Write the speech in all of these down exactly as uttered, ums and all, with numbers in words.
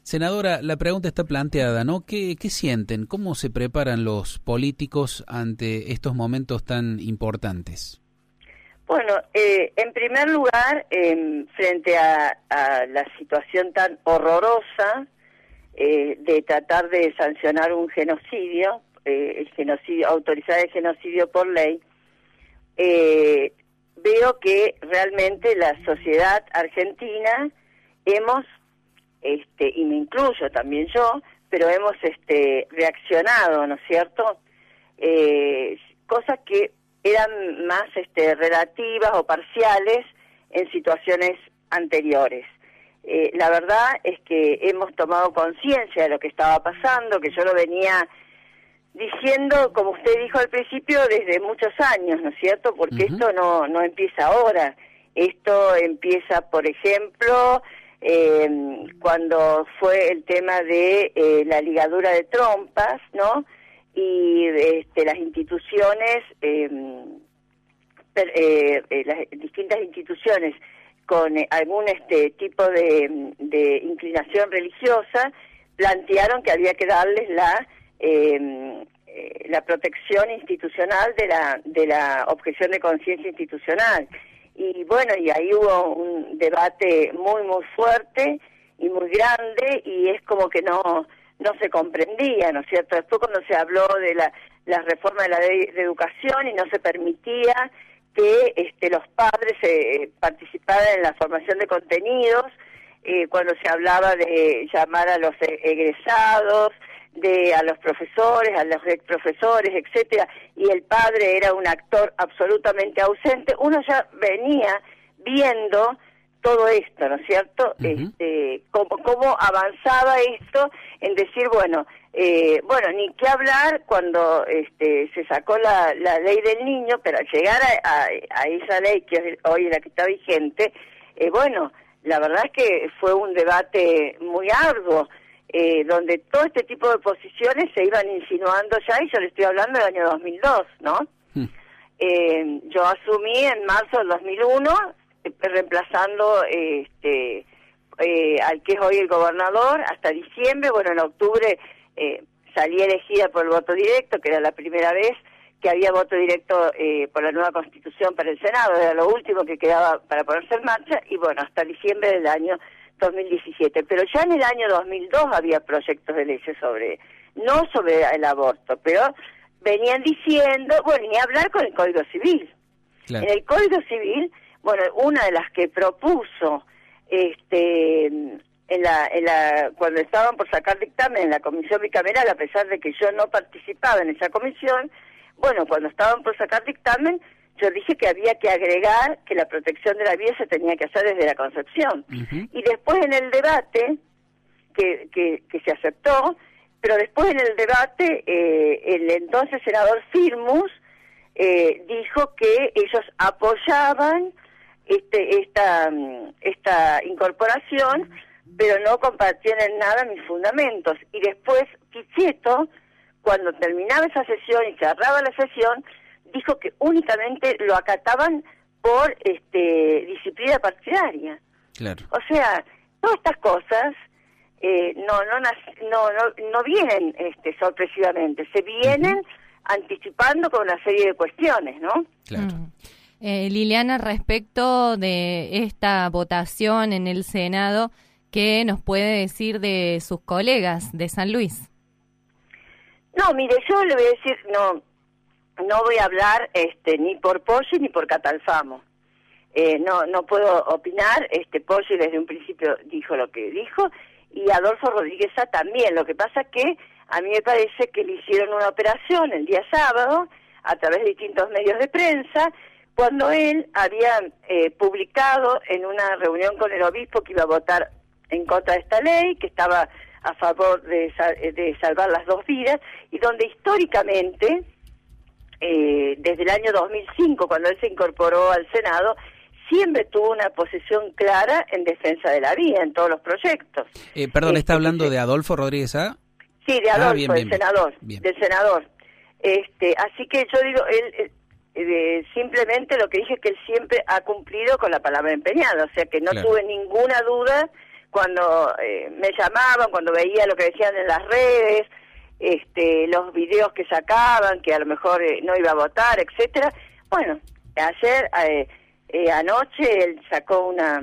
Senadora, la pregunta está planteada, ¿no? ¿Qué, qué sienten? ¿Cómo se preparan los políticos ante estos momentos tan importantes? Bueno, eh, en primer lugar, eh, frente a, a la situación tan horrorosa eh, de tratar de sancionar un genocidio, eh, el genocidio, autorizar el genocidio por ley, eh, veo que realmente la sociedad argentina hemos, este, y me incluyo también yo, pero hemos este, reaccionado, ¿no es cierto? Eh, cosas que eran más este, relativas o parciales en situaciones anteriores. Eh, la verdad es que hemos tomado conciencia de lo que estaba pasando, que yo lo venía diciendo, como usted dijo al principio, desde muchos años, ¿no es cierto? Porque uh-huh. esto no, no empieza ahora. Esto empieza, por ejemplo, eh, cuando fue el tema de eh, la ligadura de trompas, ¿no? Y este, las instituciones, eh, per, eh, eh, las distintas instituciones con eh, algún este tipo de, de inclinación religiosa plantearon que había que darles la eh, eh, la protección institucional de la de la objeción de conciencia institucional. Y bueno, y ahí hubo un debate muy muy fuerte y muy grande, y es como que no no se comprendía, ¿no es cierto? Después cuando se habló de la, la reforma de la ley de educación y no se permitía que este, los padres eh, participaran en la formación de contenidos, eh, cuando se hablaba de llamar a los egresados, de a los profesores, a los ex profesores, etcétera, y el padre era un actor absolutamente ausente, uno ya venía viendo todo esto, ¿no es cierto? Uh-huh. Este, cómo, cómo avanzaba esto en decir, bueno, eh, bueno, ni qué hablar cuando este, se sacó la, la ley del niño, pero al llegar a, a, a esa ley que hoy es la que está vigente, eh, bueno, la verdad es que fue un debate muy arduo, eh, donde todo este tipo de posiciones se iban insinuando ya, y yo le estoy hablando del año dos mil dos, ¿no? Uh-huh. Eh, yo asumí en marzo del dos mil uno, reemplazando este eh, al que es hoy el gobernador hasta diciembre. Bueno, en octubre eh, salí elegida por el voto directo, que era la primera vez que había voto directo eh, por la nueva Constitución para el Senado, era lo último que quedaba para ponerse en marcha, y bueno, hasta diciembre del año dos mil diecisiete. Pero ya en el año dos mil dos había proyectos de leyes sobre, no sobre el aborto, pero venían diciendo, bueno, ni hablar con el Código Civil. Claro. En el Código Civil, bueno, una de las que propuso este en la, en la cuando estaban por sacar dictamen en la comisión bicameral, a pesar de que yo no participaba en esa comisión, bueno, cuando estaban por sacar dictamen, yo dije que había que agregar que la protección de la vida se tenía que hacer desde la concepción. Uh-huh. Y después en el debate, que, que, que se aceptó, pero después en el debate, eh, el entonces senador Firmus eh, dijo que ellos apoyaban Este, esta esta incorporación, pero no compartían en nada mis fundamentos. Y después Pichetto, cuando terminaba esa sesión y cerraba la sesión, dijo que únicamente lo acataban por este disciplina partidaria. Claro. O sea, todas estas cosas eh, no no no no no vienen este sorpresivamente, se vienen uh-huh. anticipando con una serie de cuestiones, ¿no? Claro. Uh-huh. Eh, Liliana, respecto de esta votación en el Senado, ¿qué nos puede decir de sus colegas de San Luis? No, mire, yo le voy a decir, no no voy a hablar este ni por Poggi ni por Catalfamo. Eh, no no puedo opinar. Este Poggi desde un principio dijo lo que dijo, y Adolfo Rodríguez Sá también. Lo que pasa es que a mí me parece que le hicieron una operación el día sábado a través de distintos medios de prensa, cuando él había eh, publicado en una reunión con el obispo que iba a votar en contra de esta ley, que estaba a favor de, de salvar las dos vidas, y donde históricamente, eh, desde el año dos mil cinco, cuando él se incorporó al Senado, siempre tuvo una posición clara en defensa de la vida en todos los proyectos. Eh, perdón, este, ¿está hablando de Adolfo Rodríguez Sá? Sí, de Adolfo, ah, bien, del bien, senador, bien. del senador. Este, así que yo digo, él... él Eh, simplemente lo que dije es que él siempre ha cumplido con la palabra empeñada, o sea que no claro. tuve ninguna duda cuando eh, me llamaban, cuando veía lo que decían en las redes, este, los videos que sacaban, que a lo mejor eh, no iba a votar, etcétera. Bueno, ayer, eh, eh, anoche, él sacó una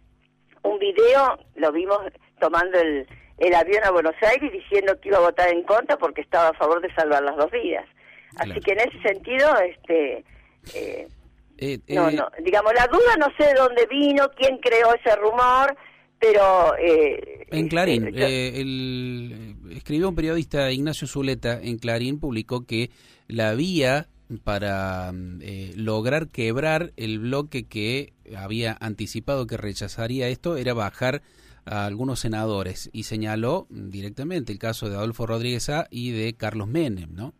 un video, lo vimos tomando el, el avión a Buenos Aires diciendo que iba a votar en contra porque estaba a favor de salvar las dos vidas. Así claro. que en ese sentido, este... Eh, Eh, eh, no, no, digamos, la duda no sé de dónde vino, quién creó ese rumor, pero... Eh, en Clarín, eh, yo... eh, el, escribió un periodista, Ignacio Zuleta, en Clarín, publicó que la vía para eh, lograr quebrar el bloque que había anticipado que rechazaría esto era bajar a algunos senadores, y señaló directamente el caso de Adolfo Rodríguez A. y de Carlos Menem, ¿no?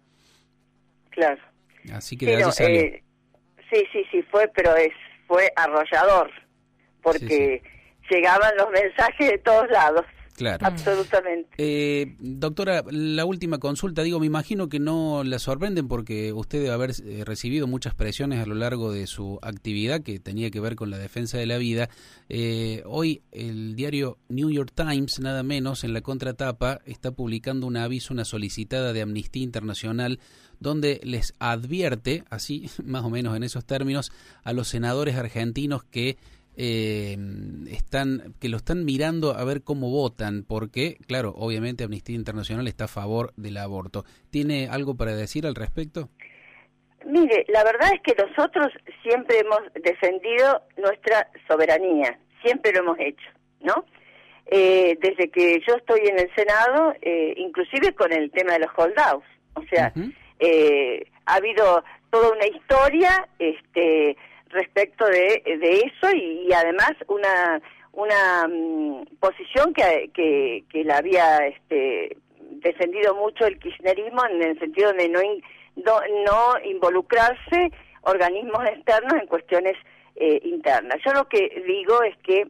Claro. Así que de allí salió. Eh... Sí, sí, sí, fue, pero es fue arrollador, porque sí, sí. llegaban los mensajes de todos lados. Claro. Absolutamente. Eh, doctora, la última consulta, digo, me imagino que no la sorprenden porque usted debe haber eh, recibido muchas presiones a lo largo de su actividad que tenía que ver con la defensa de la vida. Eh, hoy el diario New York Times, nada menos, en la contratapa, está publicando un aviso, una solicitada de Amnistía Internacional, donde les advierte, así más o menos en esos términos, a los senadores argentinos que eh, están que lo están mirando a ver cómo votan, porque, claro, obviamente Amnistía Internacional está a favor del aborto. ¿Tiene algo para decir al respecto? Mire, la verdad es que nosotros siempre hemos defendido nuestra soberanía, siempre lo hemos hecho, ¿no? Eh, desde que yo estoy en el Senado, eh, inclusive con el tema de los holdouts, o sea... Uh-huh. Eh, ha habido toda una historia este, respecto de, de eso y, y además una una um, posición que, que, que la había este, defendido mucho el kirchnerismo en el sentido de no, in, no, no involucrarse organismos externos en cuestiones eh, internas. Yo lo que digo es que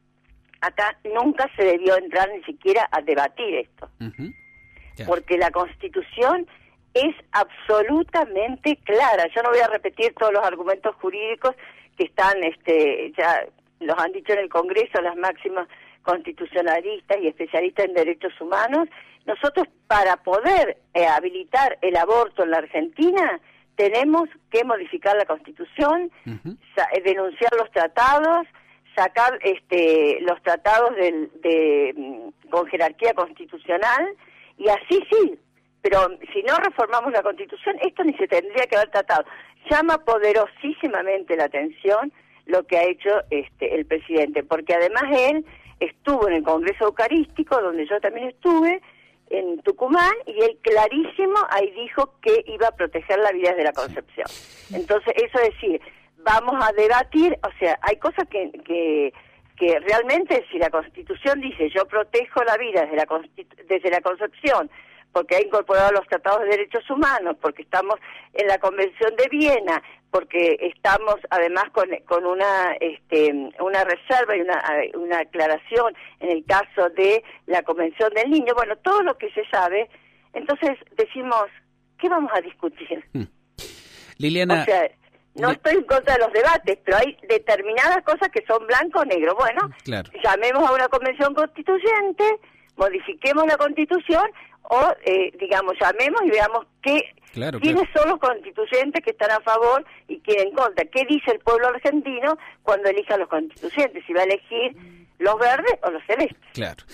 acá nunca se debió entrar ni siquiera a debatir esto, uh-huh. yeah. porque la Constitución es absolutamente clara. Yo no voy a repetir todos los argumentos jurídicos que están, este, ya los han dicho en el Congreso las máximas constitucionalistas y especialistas en derechos humanos. Nosotros, para poder eh, habilitar el aborto en la Argentina, tenemos que modificar la Constitución, uh-huh. sa- denunciar los tratados, sacar este, los tratados del, de, con jerarquía constitucional, y así sí. Pero si no reformamos la Constitución, esto ni se tendría que haber tratado. Llama poderosísimamente la atención lo que ha hecho este el presidente, porque además él estuvo en el Congreso Eucarístico, donde yo también estuve, en Tucumán, y él clarísimo ahí dijo que iba a proteger la vida desde la concepción. Entonces, eso es decir, vamos a debatir, o sea, hay cosas que... que que realmente si la Constitución dice yo protejo la vida desde la, constitu- desde la concepción, porque ha incorporado los tratados de derechos humanos, porque estamos en la Convención de Viena, porque estamos además con, con una este, una reserva y una, una aclaración en el caso de la Convención del Niño, bueno, todo lo que se sabe, entonces decimos, ¿qué vamos a discutir? Hmm. Liliana... O sea, no estoy en contra de los debates, pero hay determinadas cosas que son blanco o negro. Bueno, claro. Llamemos a una convención constituyente, modifiquemos la Constitución, o eh, digamos, llamemos y veamos qué claro, quiénes claro. son los constituyentes que están a favor y quiénes en contra. ¿Qué dice el pueblo argentino cuando elija a los constituyentes? Si va a elegir los verdes o los celestes. Claro.